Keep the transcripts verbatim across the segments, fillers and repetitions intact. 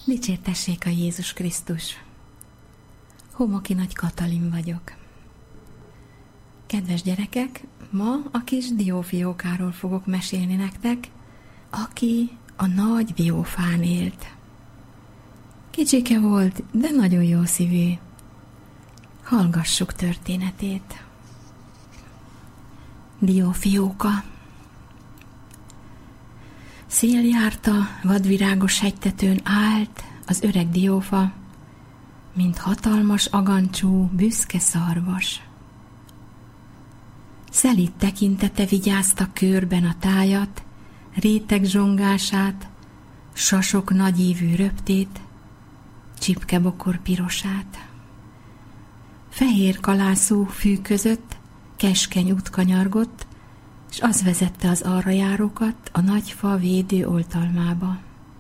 Dicsértessék a Jézus Krisztus! Homoki Nagy Katalin vagyok. Kedves gyerekek, ma a kis diófiókáról fogok mesélni nektek, aki a nagy diófán élt. Kicsike volt, de nagyon jó szívű. Hallgassuk történetét. Diófióka. Szél járta, vadvirágos hegytetőn állt az öreg diófa, mint hatalmas agancsú, büszke szarvas. Szelíd tekintete vigyázta körben a tájat, réteg zsongását, sasok nagyívű röptét, csipkebokor pirosát. Fehér kalászú fű között keskeny út kanyargott, és az vezette az arrajárókat a nagy fa védő oltalmába.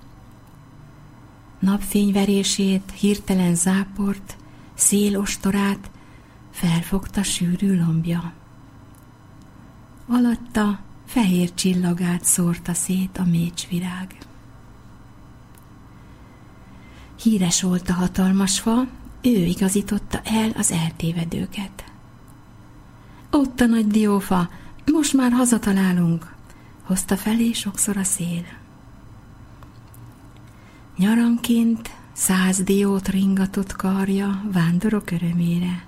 Napfényverését, hirtelen záport, szélostorát felfogta sűrű lombja. Alatta fehér csillagát szórta szét a mécsvirág. Híres volt a hatalmas fa, ő igazította el az eltévedőket. Ott a nagy diófa, most már hazatalálunk, hozta felé sokszor a szél. Nyaranként száz diót ringatott karja vándorok örömére.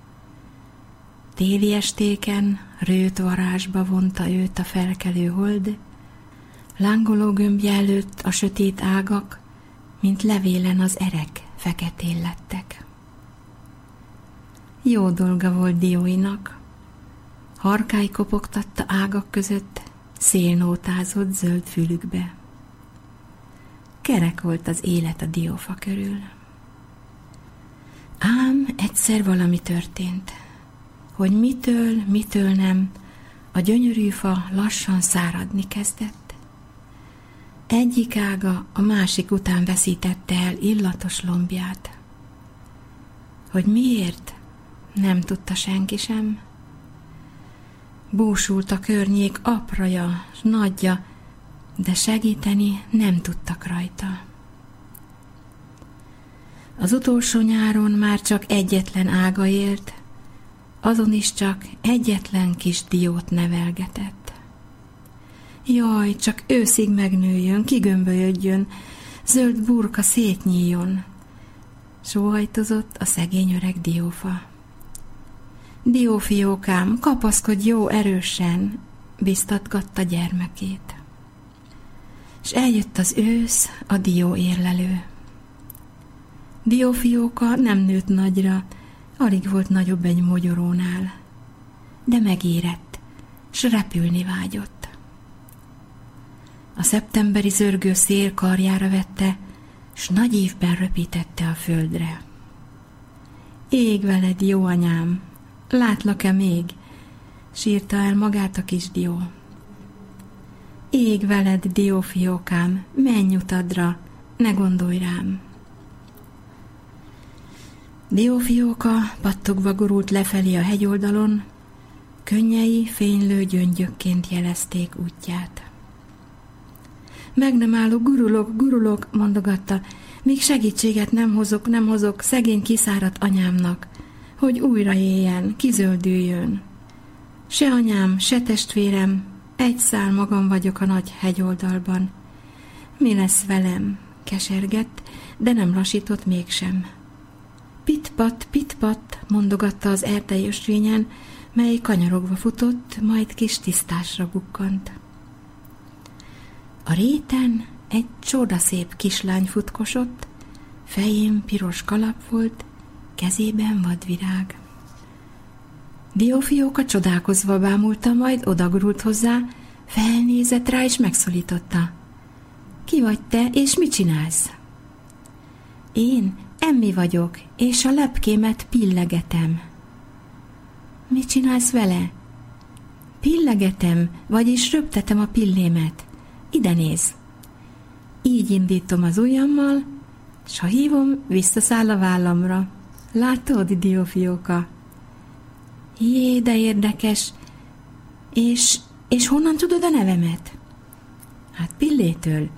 Téli estéken rőt varázsba vonta őt a felkelő hold, lángoló gömbje előtt a sötét ágak, mint levélen az erek feketén lettek. Jó dolga volt dióinak, harkály kopogtatta ágak között, szélnótázott zöld fülükbe. Kerek volt az élet a diófa körül. Ám egyszer valami történt, hogy mitől, mitől nem, a gyönyörű fa lassan száradni kezdett. Egyik ága a másik után veszítette el illatos lombját. Hogy miért, nem tudta senki sem. Búsult a környék apraja, s nagyja, de segíteni nem tudtak rajta. Az utolsó nyáron már csak egyetlen ága élt, azon is csak egyetlen kis diót nevelgetett. Jaj, csak őszig megnőjön, kigömbölyödjön, zöld burka szétnyíljon, sóhajtozott a szegény öreg diófa. Diófiókám, kapaszkodj jó erősen, biztatgatta gyermekét. És eljött az ősz, a dió érlelő. Diófióka nem nőtt nagyra, alig volt nagyobb egy mogyorónál, de megérett, s repülni vágyott. A szeptemberi zörgő szél karjára vette, s nagy ívben röpítette a földre. Ég veled, jó anyám, látlak-e még? Sírta el magát a kis dió. Ég veled, diófiókám, menj utadra, ne gondolj rám. Diófióka pattogva gurult lefelé a hegyoldalon, könnyei fénylő gyöngyökként jelezték útját. Meg nem állok, gurulok, gurulok, mondogatta, míg segítséget nem hozok, nem hozok szegény kiszáradt anyámnak, hogy újra éljen, kizöldüljön. Se anyám, se testvérem, egy szál magam vagyok a nagy hegyoldalban. Mi lesz velem? Kesergett, de nem lassított mégsem. Pit-pat, pit-pat, mondogatta az erdei ösvényen, mely kanyarogva futott, majd kis tisztásra bukkant. A réten egy csodaszép kislány futkosott, fején piros kalap volt, kezében vadvirág. Diófióka csodálkozva bámulta, majd odagurult hozzá, felnézett rá és megszólította. Ki vagy te, és mit csinálsz? Én Emmi vagyok, és a lepkémet pillegetem. Mit csinálsz vele? Pillegetem, vagyis röptetem a pillémet. Ide néz. Így indítom az ujjammal, s ha hívom, visszaszáll a vállamra. Látod, diófióka? Jé, de érdekes. És, és honnan tudod a nevemet? Hát Pillétől.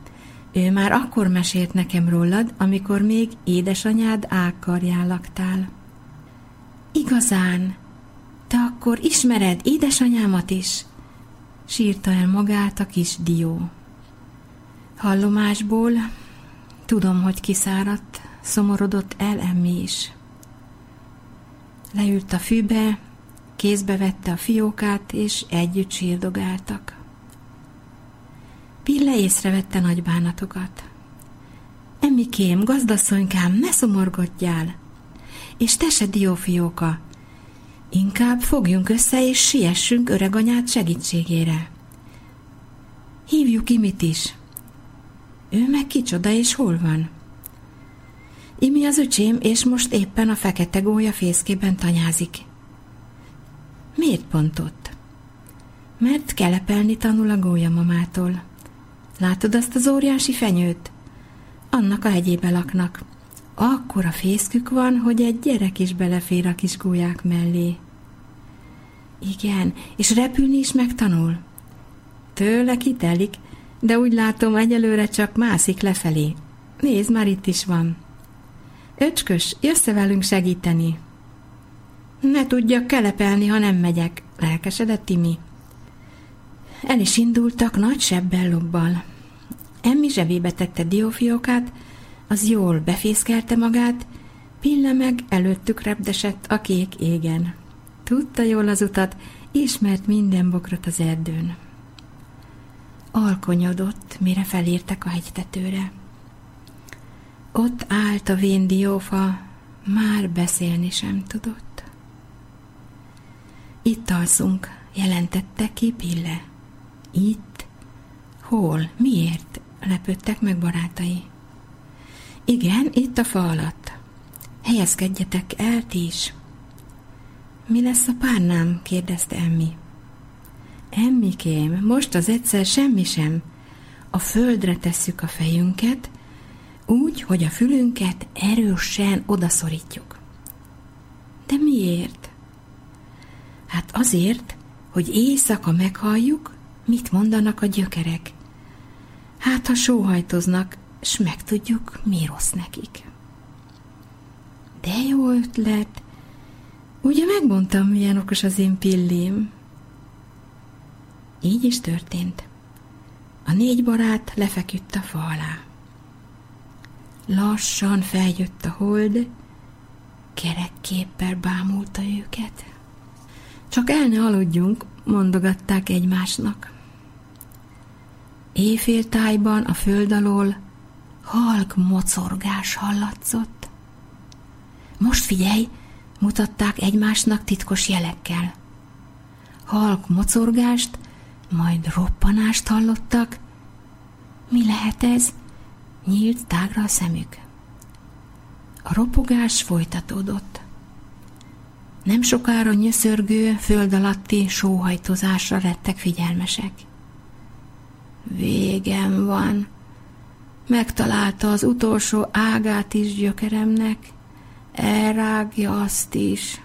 Ő már akkor mesélt nekem rólad, amikor még édesanyád ágkarján laktál. Igazán? Te akkor ismered édesanyámat is? Sírta el magát a kis dió. Hallomásból tudom, hogy kiszáradt, szomorodott el Emmi is. Leült a fűbe, kézbe vette a fiókát, és együtt sírdogáltak. Pille észrevette nagy bánatokat. Emmikém, gazdasszonykám, ne szomorgodjál! És te se, Diófióka! Inkább fogjunk össze, és siessünk öreganyád segítségére. Hívjuk Imit is. Ő meg kicsoda, és hol van? Imi az öcsém, és most éppen a fekete gólya fészkében tanyázik. Miért pont ott? Mert kelepelni tanul a gólyamamától. Látod azt az óriási fenyőt? Annak a hegyébe laknak. Akkora fészkük van, hogy egy gyerek is belefér a kis gólyák mellé. Igen, és repülni is megtanul. Tőle kitelik, de úgy látom, egyelőre csak mászik lefelé. Nézd, már itt is van. Öcskös, jössz-e velünk segíteni? Ne tudjak kelepelni, ha nem megyek, lelkesedett Timi. El is indultak nagy sebbellobbal. Emmi zsebébe tette Diófiókát, az jól befészkelte magát, Pille meg előttük repdesett a kék égen. Tudta jól az utat, ismert minden bokrot az erdőn. Alkonyodott, mire felértek a hegytetőre. Ott állt a vén diófa, már beszélni sem tudott. Itt alszunk, jelentette ki Pille. Itt? Hol? Miért? Lepődtek meg barátai. Igen, itt a fa alatt. Helyezkedjetek el ti is. Mi lesz a párnám? Kérdezte Emmi. Emmikém, most az egyszer semmi sem. A földre tesszük a fejünket, úgy, hogy a fülünket erősen odaszorítjuk. De miért? Hát azért, hogy éjszaka meghalljuk, mit mondanak a gyökerek. Hát, ha sóhajtoznak, s megtudjuk, mi rossz nekik. De jó ötlet. Ugye megmondtam, milyen okos az én Pillém? Így is történt. A négy barát lefeküdt a fa alá. Lassan feljött a hold, kerekképpel bámulta őket. Csak el ne aludjunk, mondogatták egymásnak. Éjféltájban a föld alól halk mocorgás hallatszott. Most figyelj, mutatták egymásnak titkos jelekkel. Halk mocorgást, majd roppanást hallottak. Mi lehet ez? Nyílt tágra a szemük. A ropogás folytatódott. Nem sokára nyöszörgő, föld alatti sóhajtozásra lettek figyelmesek. Végem van. Megtalálta az utolsó ágát is gyökeremnek, elrágja azt is.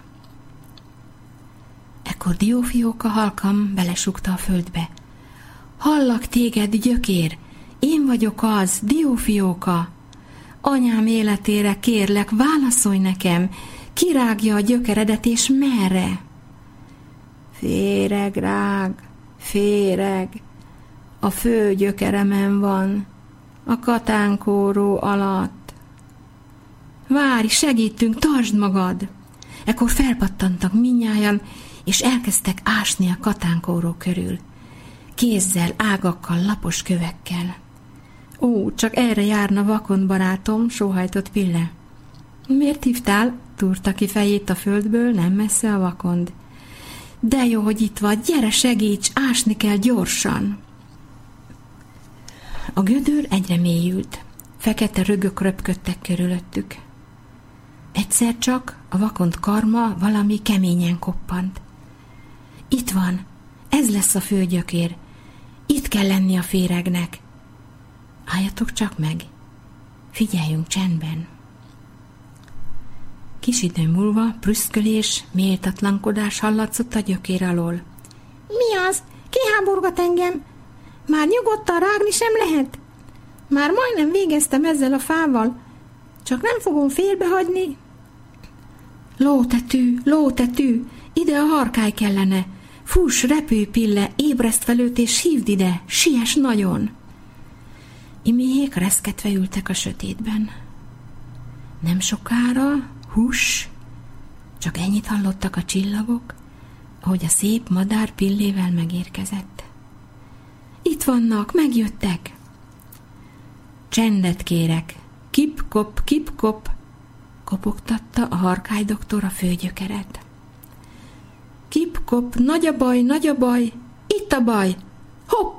Ekkor Diófióka halkan belesugta a földbe. Hallak téged, gyökér, én vagyok az, Diófióka. Anyám életére kérlek, válaszolj nekem, kirágja a gyökeredet, és merre? Féreg, rág, féreg, a fő gyökeremen van, a katánkóró alatt. Várj, segítünk, tartsd magad! Ekkor felpattantak mindnyájan, és elkezdtek ásni a katánkóró körül. Kézzel, ágakkal, lapos kövekkel. Ó, csak erre járna vakond barátom, sóhajtott Pille. Miért hívtál? Túrta ki fejét a földből, nem messze a vakond. De jó, hogy itt vagy, gyere, segíts, ásni kell gyorsan. A gödör egyre mélyült, fekete rögök röpködtek körülöttük. Egyszer csak a vakond karma valami keményen koppant. Itt van, ez lesz a főgyökér, itt kell lenni a féregnek. Álljatok csak meg, figyeljünk csendben. Kis idő múlva prüszkölés, méltatlankodás hallatszott a gyökér alól. Mi az? Ki háborgat engem? Már nyugodtan rágni sem lehet? Már majdnem végeztem ezzel a fával, csak nem fogom félbehagyni. Lótetű, lótetű, ide a harkály kellene. Fuss, repülj, Pille, ébreszt fel őt és hívd ide, siess nagyon. Imiék reszketve ültek a sötétben. Nem sokára, huss, csak ennyit hallottak a csillagok, ahogy a szép madár Pillével megérkezett. Itt vannak, megjöttek. Csendet kérek, kip-kop, kip-kop, kopogtatta a harkály doktor a főgyökeret. Kip-kop, nagy a baj, nagy a baj, itt a baj, hopp!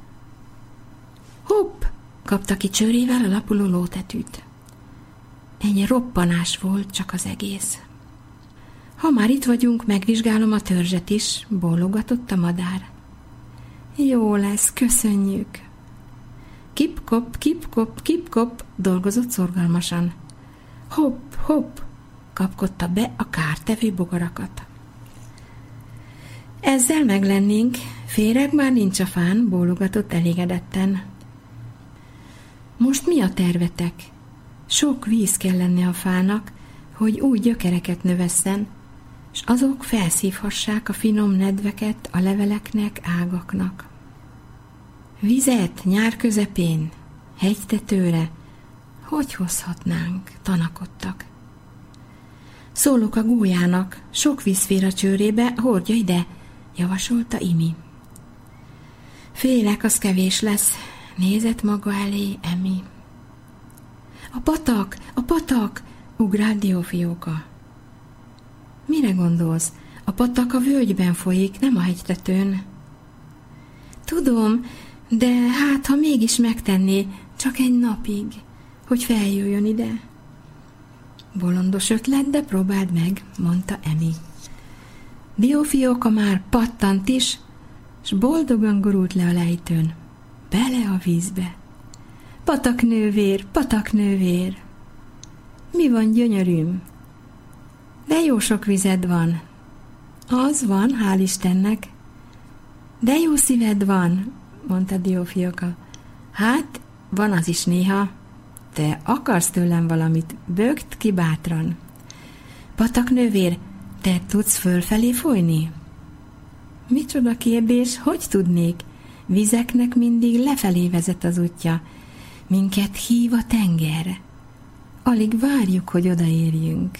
Hopp! Kapta ki csőrével a lapuló lótetűt. Egy roppanás volt csak az egész. Ha már itt vagyunk, megvizsgálom a törzset is, bólogatott a madár. Jó lesz, köszönjük. Kip-kop, kip-kop, kip-kop, dolgozott szorgalmasan. Hopp, hopp, kapkodta be a kártevő bogarakat. Ezzel meglennénk, féreg már nincs a fán, bólogatott elégedetten. Most mi a tervetek? Sok víz kell lenne a fának, hogy új gyökereket növesszen, s azok felszívhassák a finom nedveket a leveleknek, ágaknak. Vizet nyár közepén, hegytetőre, hogy hozhatnánk, tanakodtak. Szólok a gólyának, sok víz fér a csőrébe, hordja ide, javasolta Imi. Félek, az kevés lesz, nézett maga elé Emi. A patak, a patak, ugrált Diófióka. Mire gondolsz? A patak a völgyben folyik, nem a hegytetőn. Tudom, de hát, ha mégis megtenné, csak egy napig, hogy feljöjjön ide. Bolondos ötlet, de próbáld meg, mondta Emi. Diófióka már pattant is, s boldogan gurult le a lejtőn, bele a vízbe. Pataknővér, pataknővér! Mi van, gyönyörűm? De jó sok vized van. Az van, hál' Istennek. De jó szíved van, mondta Diófióka. Hát, van az is néha. Te akarsz tőlem valamit, bögd ki bátran. Pataknővér, te tudsz fölfelé folyni? Micsoda kérdés, hogy tudnék? Vizeknek mindig lefelé vezet az útja. Minket hív a tenger. Alig várjuk, hogy odaérjünk.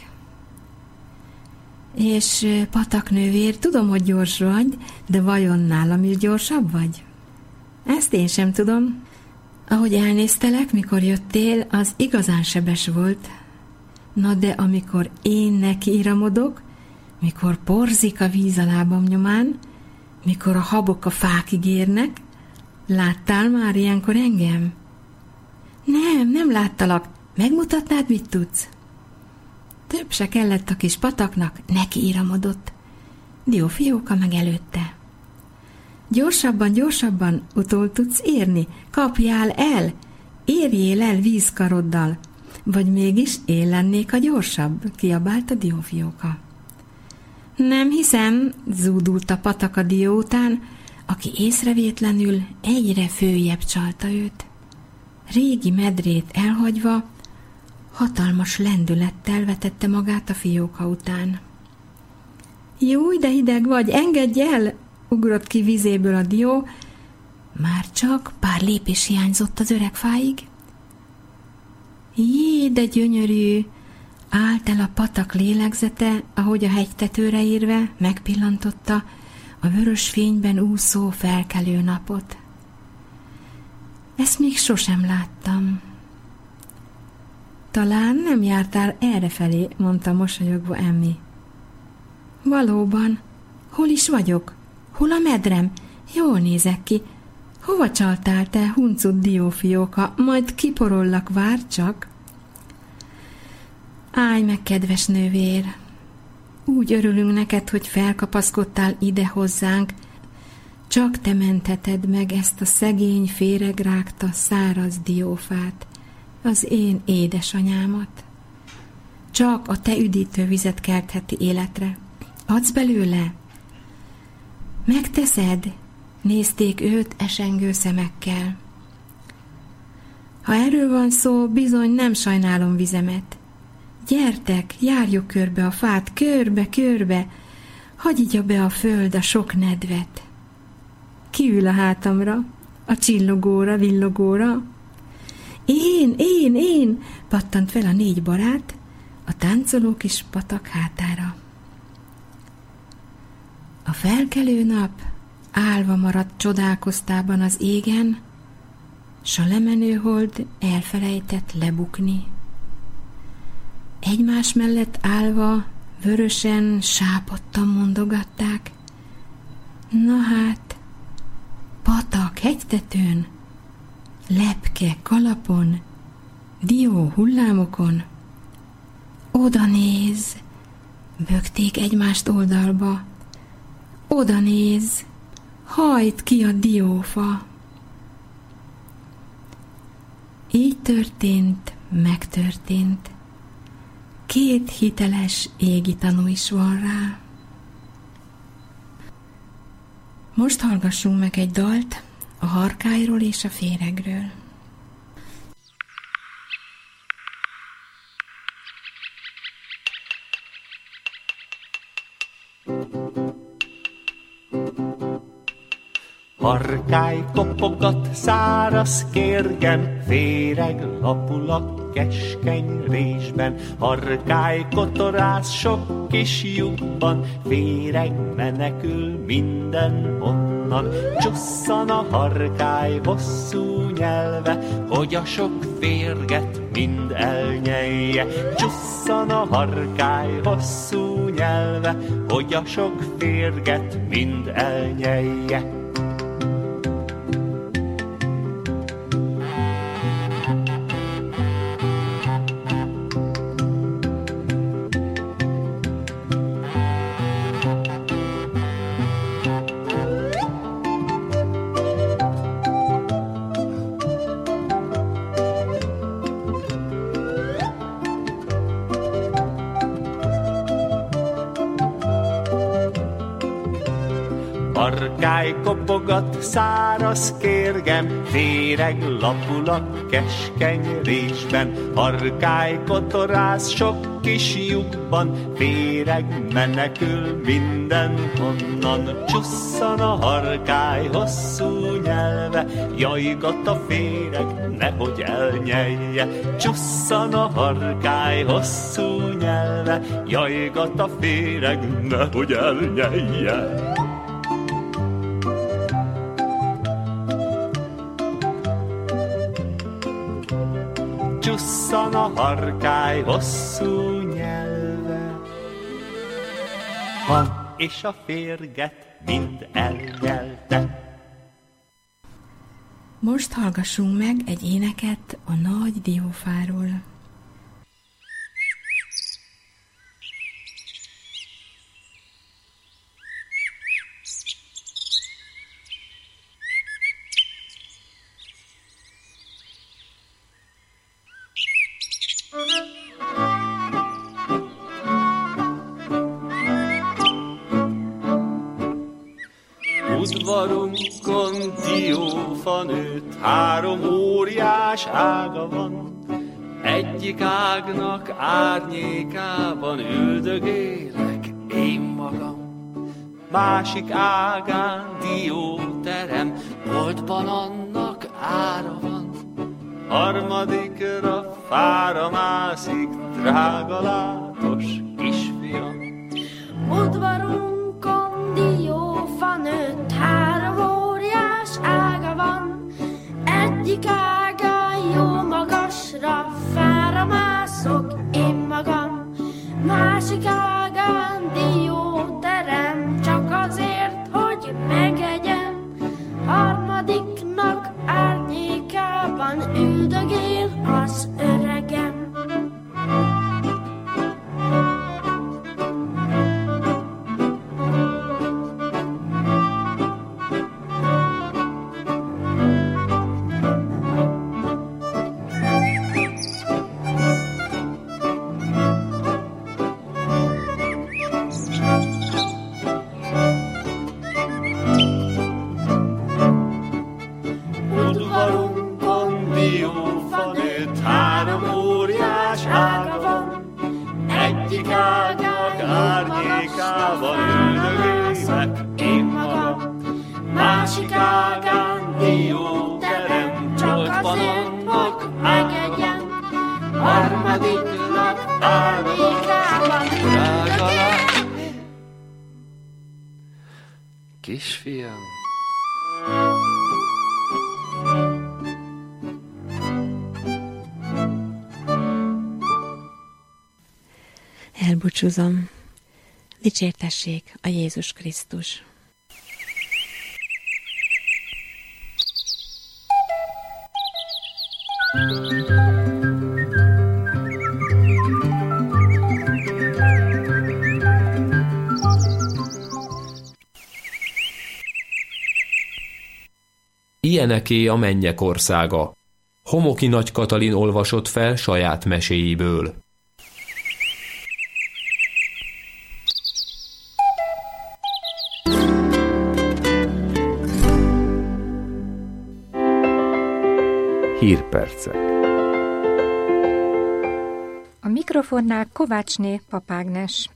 És pataknővér, tudom, hogy gyors vagy, de vajon nálam is gyorsabb vagy? Ezt én sem tudom. Ahogy elnéztelek, mikor jöttél, az igazán sebes volt. Na de amikor én nekiiramodok, mikor porzik a víz a lábam nyomán, mikor a habok a fákig érnek, láttál már ilyenkor engem? Nem, nem láttalak. Megmutatnád, mit tudsz? Több se kellett a kis pataknak, nekiiramodott. Diófióka meg előtte. Gyorsabban, gyorsabban, utol tudsz érni, kapjál el, érjél el vízkaroddal, vagy mégis én lennék a gyorsabb, kiabálta Diófióka. Nem hiszem, zúdult a patak a dió után, aki észrevétlenül egyre följebb csalta őt. Régi medrét elhagyva, hatalmas lendülettel vetette magát a fióka után. Júj, de hideg vagy, engedj el! Ugrott ki vízéből a dió, már csak pár lépés hiányzott az öreg fáig. Jé, de gyönyörű! Állt el a patak lélegzete, ahogy a hegytetőre érve megpillantotta a vörös fényben úszó felkelő napot. Ezt még sosem láttam. Talán nem jártál errefelé, mondta mosolyogva Emmi. Valóban, hol is vagyok? Hol a medrem? Jól nézek ki. Hova csaltál, te huncut Diófióka? Majd kiporollak, vár csak. Állj meg, kedves nővér! Úgy örülünk neked, hogy felkapaszkodtál ide hozzánk. Csak te mentheted meg ezt a szegény, féregrágta, száraz diófát, az én édesanyámat. Csak a te üdítő vizet keltheti életre. Adsz belőle? Megteszed? Nézték őt esengő szemekkel. Ha erről van szó, bizony nem sajnálom vizemet. Gyertek, járjuk körbe a fát, körbe, körbe, hadd igya be a föld a sok nedvet. Ki ül a hátamra, a csillogóra, villogóra? Én, én, én, pattant fel a négy barát a táncoló kis patak hátára. A felkelő nap állva maradt csodálkoztában az égen, s a lemenő hold elfelejtett lebukni. Egymás mellett állva vörösen, sápadtan mondogatták: na hát, patak hegytetőn, lepke kalapon, dió hullámokon. Oda néz, bökték egymást oldalba. Oda néz, hajt ki a diófa. Így történt, megtörtént. Két hiteles égi tanú is van rá. Most hallgassunk meg egy dalt a harkályról és a féregről. Harkály kopogat száraz kérgen, féreg lapul a keskeny résben. Harkály kotorász sok kis lyukban, féreg menekül mindenhonnan. Csusszan a harkály hosszú nyelve, hogy a sok férget mind elnyelje. Csusszan a harkály hosszú nyelve, hogy a sok férget mind elnyelje. Harkály kopogat száraz kérgem, féreg lapul a keskeny résben. Harkály kotorász sok kis lyukban, féreg menekül mindenhonnan. Csusszan a harkály hosszú nyelve, jajgat a féreg, nehogy elnyelje. Csusszan a harkály hosszú nyelve, jajgat a féreg, nehogy elnyelje. Csusszan a harkály hosszú nyelve, van és a férget mind elnyelte. Most hallgassunk meg egy éneket a nagy diófáról. Udvarunkon diófa nőtt, három óriás ága van. Egyik ágnak árnyékában üldögélek én magam. Másik ágán dióterem, boltban annak ára van. Harmadikra fára mászik, drága látos kisfiam. Udvarunkon diófa nőtt, három óriás ága van. Egyik ágán jó magasra fára mászok én magam. Másik ágán dióterem, csak azért, hogy megegyem. Harmadiknak árnyékában üldögél az öregem. Másik ágnak árnyékában üldögélek én magam. Másik ágán dió terem, csak az én ok megegyen. Harmadiknak árnyékában drága lány. Kisfiam. Elbúcsúzom. Dicsértessék a Jézus Krisztus. Ilyeneké a mennyek országa. Homoki Nagy Katalin olvasott fel saját meséiből. Hírpercek. A mikrofonnál Kovácsné Papágnes.